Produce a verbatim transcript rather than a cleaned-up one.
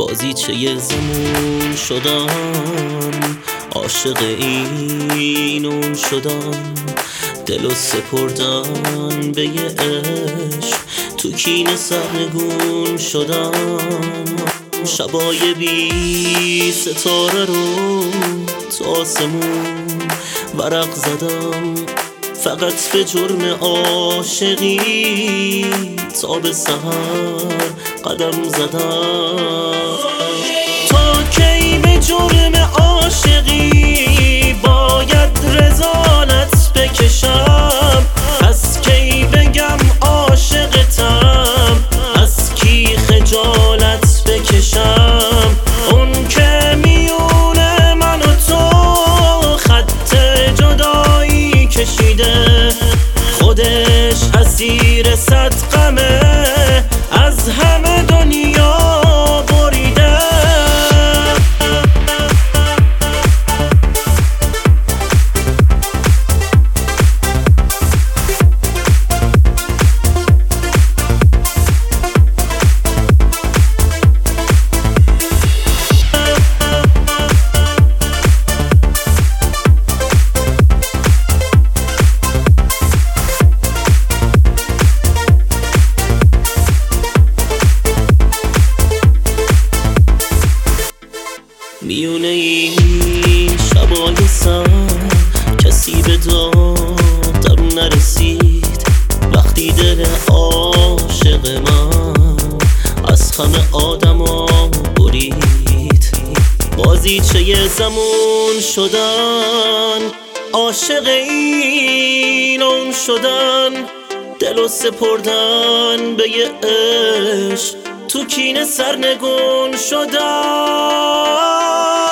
بازیچه زمون شدم، عاشق این اون شدم، دلو سپردن به یه عشق، تو کینه سرنگون شدم. شبای بی ستاره رو تو آسمون ورق زدم، فقط به جرم عاشقی تا به سحر قدم زدم. تا کی به جرم عاشقی باید رذالت بکشم؟ از کی بگم عاشقتم؟ از کی خجالت بکشم؟ اون که میونه من و تو خط جدایی کشیده، خودش اسیر صد غمه، از همه دنیا بریده. میونه این شبای سر کسی به دادم نرسید، وقتی دل عاشق من از همه آدما برید. بازیچه زمون شدن، عاشق این اون شدن، دلو سپردن به یه عشق، تو کینه سرنگون شدم.